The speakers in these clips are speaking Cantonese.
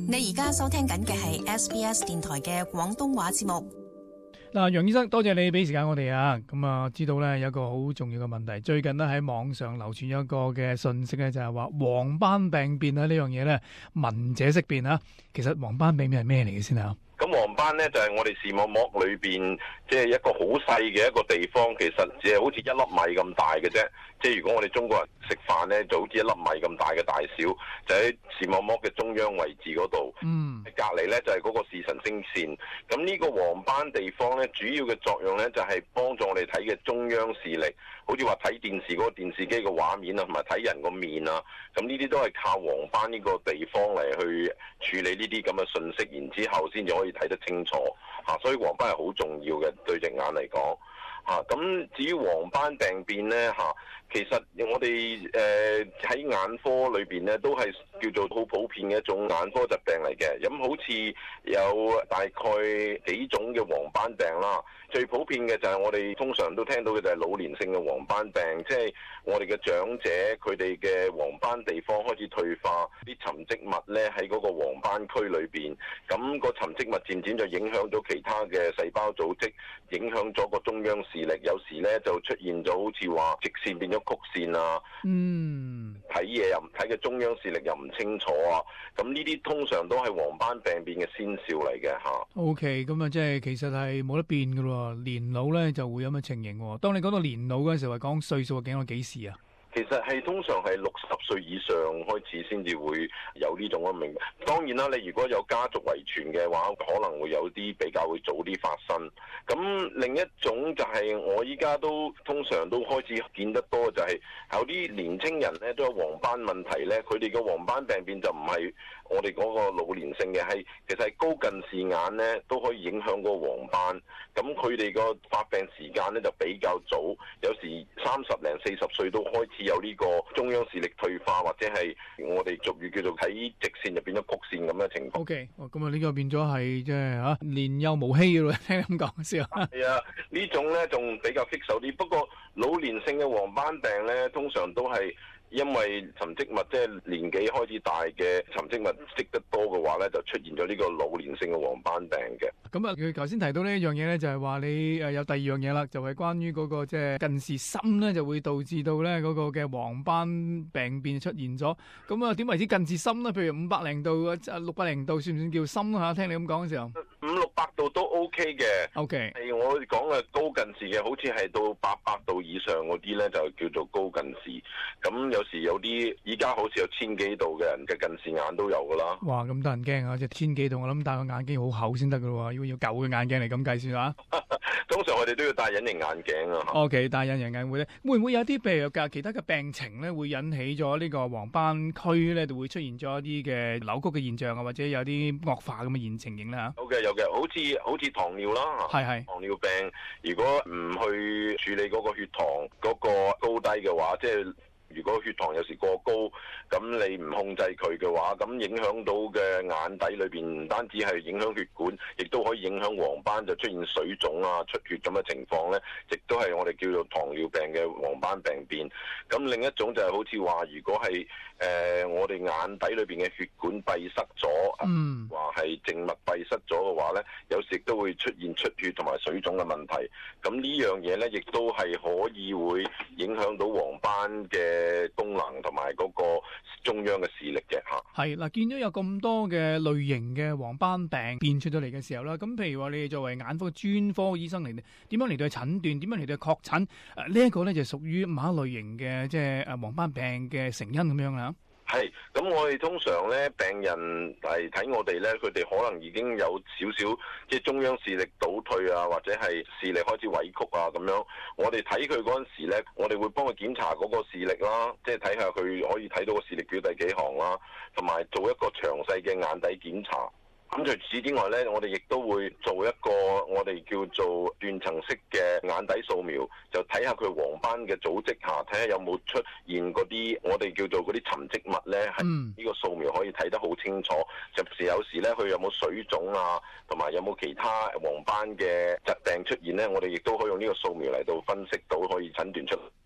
你而家收聽緊嘅係 SBS 電台嘅廣東話節目。 嗱，楊醫生，多謝你俾時間我哋啊。知道咧有一個好重要嘅問題，最近咧喺網上流傳一個嘅信息咧，就係話黃斑病變啊呢樣嘢咧，聞者色變啊。其實黃斑病變係咩嚟嘅先啊？ 咁黃斑咧就係我哋視網膜裏邊即係一個好細嘅一個地方，其實只係好似一粒米咁大嘅啫。即係如果我哋中國人食飯咧，就好似一粒米咁大嘅大小，就喺視網膜嘅中央位置嗰度。隔離咧就係嗰個視神經線。咁呢個黃斑地方咧，主要嘅作用咧就係幫助我哋睇嘅中央視力，好似話睇電視嗰個電視機嘅畫面啊，同埋睇人個面啊。咁呢啲都係靠黃斑呢個地方嚟去處理呢啲咁嘅信息，然之後先至可以睇得清楚嚇。所以黃斑係好重要嘅，對隻眼嚟講嚇。咁至於黃斑病變咧嚇，其實我哋喺眼科裏邊咧都係叫做好普遍嘅一種眼科疾病嚟嘅。咁好似有大概幾種嘅黃斑病啦。最普遍嘅就係我哋通常都聽到嘅就係老年性嘅黃斑病，即係我哋嘅長者佢哋嘅黃斑地方開始退化，啲沉積物咧喺嗰個黃斑區裏邊，咁個沉積物漸漸就影響咗其他嘅細胞組織，影響咗個中央視力，有時咧就出現咗好似話直線變咗曲線啊，睇嘢又唔睇嘅中央視力又唔清楚啊，咁呢啲通常都係黃斑病變嘅先兆嚟嘅嚇。 OK， 咁啊即係其實係冇得變㗎咯。年老咧就會有咁嘅情形。當你講到年老嗰陣時，係講歲數係幾時啊？ 其實係通常係60歲以上開始先至會有呢種嘅病。當然啦，你如果有家族遺傳嘅話，可能會有啲比較會早啲發生。咁另一種就係我依家都通常都開始見得多，就係有啲年青人咧都有黃斑問題咧，佢哋嘅黃斑病變就唔係我哋嗰個老年性嘅，係其實係高近視眼咧都可以影響個黃斑。咁佢哋個發病時間咧就比較早，有時30零40歲都開始有呢個中央視力退化，或者係我哋俗語叫做喺直線入變咗曲線咁嘅情況。 OK， 咁啊呢個變咗係即係嚇年幼無欺嘅咯，聽咁講先啊。 係啊，呢種咧仲比較棘手啲。不過老年性嘅黃斑病咧，通常都係因為沉積物即係年紀開始大嘅沉積物積得多嘅話咧，就出現咗呢個老年性嘅黃斑病嘅。 咁啊，佢頭先提到呢一樣嘢咧，就係話你有第二樣嘢啦，就係關於嗰個即係近視深咧，就會導致到咧嗰個嘅黃斑病變出現咗。咁啊，點為之近視深咧？譬如500零度、600零度，算唔算叫深啊？聽你咁講嘅時候 ，500-600度都 OK 嘅。 OK， 係我哋講嘅高近視嘅，好似係到800度以上嗰啲咧，就叫做高近視。咁有時有啲依家好似有1000幾度嘅人嘅近視眼都有噶啦。 哇，咁得人驚啊！即係1000幾度，我諗戴個眼鏡好厚先得噶咯喎，要舊嘅眼鏡嚟咁計算啊。 通常我哋都要戴隱形眼鏡啊。 OK， 戴隱形眼會咧，會唔會有啲譬如其他嘅病情咧，會引起咗呢個黃斑區咧，就會出現咗一啲嘅扭曲嘅現象啊，或者有啲惡化咁嘅情形咧嚇？ 有嘅，好似糖尿啦， 係糖尿病，如果唔去處理嗰個血糖嗰個高低嘅話，即係如果血糖有時過高，咁你唔控制佢嘅話，咁影響到嘅眼底裏邊唔單止係影響血管，亦都可以影響黃斑，就出現水腫啊、出血咁嘅情況呢，亦都係我哋叫做糖尿病嘅黃斑病變。咁另一種就係好似話，如果係我哋眼底裏邊嘅血管閉塞咗，話係靜脈閉塞咗嘅話呢，有時亦都會出現出血同埋水腫嘅問題。咁呢樣嘢呢，亦都係可以會影響到黃斑嘅功能同埋嗰個中央嘅視力嘅嚇。 係嗱，見到有咁多嘅類型嘅黃斑病變出咗嚟嘅時候啦，咁譬如話你哋作為眼科專科醫生嚟，點樣嚟到去診斷？點樣嚟到去確診？呢一個咧就屬於某一類型嘅即係黃斑病嘅成因咁樣啦。 係，咁我哋通常咧病人嚟睇我哋咧，佢哋可能已經有少少即係中央視力倒退啊，或者係視力開始委曲啊咁樣。我哋睇佢嗰陣時咧，我哋會幫佢檢查嗰個視力啦，即係睇下佢可以睇到個視力表第幾行啦，同埋做一個詳細嘅眼底檢查。咁除此之外咧，我哋亦都會做一個我哋叫做斷層式嘅眼底掃描，就睇下佢黃斑嘅組織下，睇下有冇出現嗰啲我哋叫做嗰啲沉積物咧，係呢個掃描可以睇得好清楚。有時咧，佢有冇水腫啊，同埋有冇其他黃斑嘅疾病出現咧，我哋亦都可以用呢個掃描嚟到分析到，可以診斷出。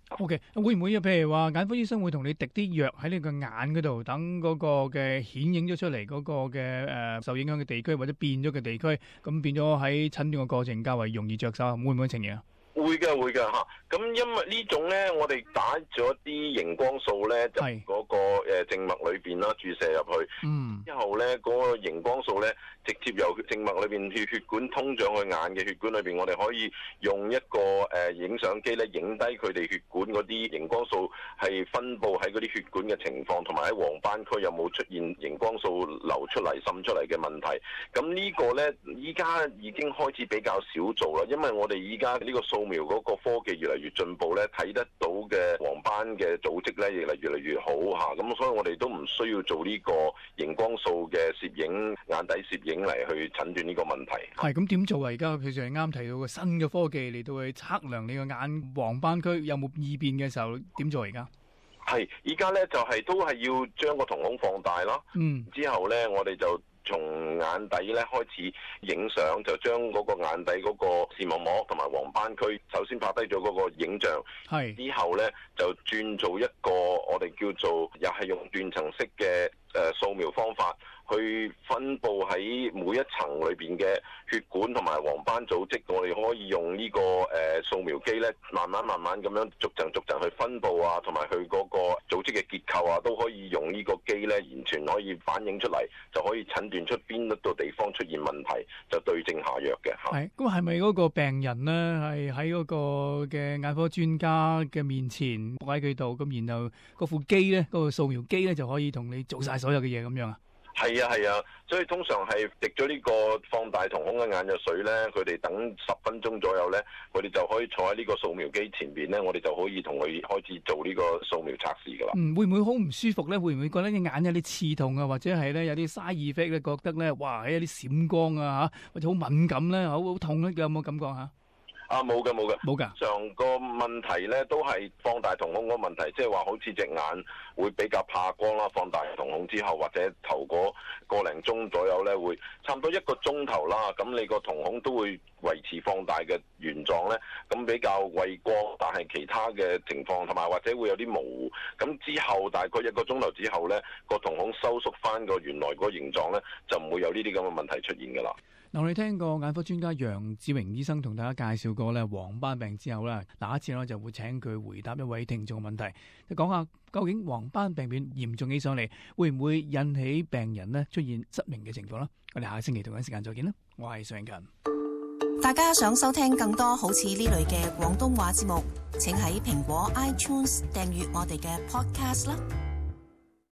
OK， 會唔會譬如話眼科醫生會同你滴啲藥喺你個眼嗰度，等嗰個嘅顯影咗出嚟嗰個嘅受影響嘅地區或者變咗嘅地區，咁變咗喺診斷嘅過程較為容易着手，會唔會情形啊？ 會嘅嚇，咁因為呢種咧，我哋打咗啲熒光素咧，就嗰個靜脈裏邊啦，注射入去，之後咧嗰個熒光素咧，直接由靜脈裏邊血管通上去眼嘅血管裏邊，我哋可以用一個影相機咧，影低佢哋血管嗰啲熒光素係分佈喺嗰啲血管嘅情況，同埋喺黃斑區有冇出現熒光素流出嚟滲出嚟嘅問題。咁呢個咧，依家已經開始比較少做啦，因為我哋依家呢個掃描嗰個科技越嚟越進步咧，睇得到嘅黃斑嘅組織咧，亦係越嚟越好嚇。咁所以我哋都唔需要做呢個熒光素嘅攝影、眼底攝影嚟去診斷呢個問題。 係咁點做啊？而家譬如係啱提到個新嘅科技嚟到去測量你個眼黃斑區有冇異變嘅時候，點做而家？ 係，依家咧就係都係要將個瞳孔放大啦。之後咧我哋就從眼底咧開始影相，就將嗰個眼底嗰個視網膜同埋黃斑區，首先拍低咗嗰個影像，之後咧就轉做一個我哋叫做又係用斷層式嘅掃描方法，去分佈喺每一層裏邊嘅血管同埋黃斑組織，我哋可以用呢個掃描機咧，慢慢咁樣逐層去分佈啊，同埋佢嗰個組織嘅結構啊，都可以用呢個機咧，完全可以反映出嚟，就可以診斷出邊一個地方出現問題，就對症下藥嘅嚇。 係，咁係咪嗰個病人咧係喺嗰個嘅眼科專家嘅面前擺喺佢度，咁然後嗰副機咧，嗰個掃描機咧就可以同你做晒所有嘅嘢咁樣啊？ 係啊，所以通常係滴咗呢個放大瞳孔嘅眼藥水咧，佢哋等10分鐘左右咧，佢哋就可以坐喺呢個掃描機前邊咧，我哋就可以同佢開始做呢個掃描測試噶啦。會唔會好唔舒服咧？會唔會覺得隻眼有啲刺痛啊？或者係咧有啲 side effect 咧？覺得咧哇，有啲閃光啊嚇，或者好敏感咧，好痛咧？有冇感覺嚇？ 冇㗎。上個問題咧都係放大瞳孔個問題，即係話好似隻眼會比較怕光啦。放大瞳孔之後，或者頭嗰個零鐘左右咧，會差唔多1個鐘頭啦。咁你個瞳孔都會維持放大嘅原狀咧，咁比較畏光，但係其他嘅情況同埋或者會有啲模糊。咁之後大概1個鐘頭之後咧，個瞳孔收縮翻個原來嗰個形狀咧，就唔會有呢啲咁嘅問題出現㗎啦。 嗱，我哋聽過眼科專家楊志榮醫生同大家介紹過咧黃斑病之後咧，下一次我就會請佢回答一位聽眾嘅問題，就講下究竟黃斑病變嚴重起上嚟，會唔會引起病人咧出現失明嘅情況啦？我哋下個星期同一時間再見啦，我係尚勤。 大家想收聽更多好似呢類嘅廣東話節目，請喺蘋果 iTunes 訂閱我哋嘅 Podcast 啦。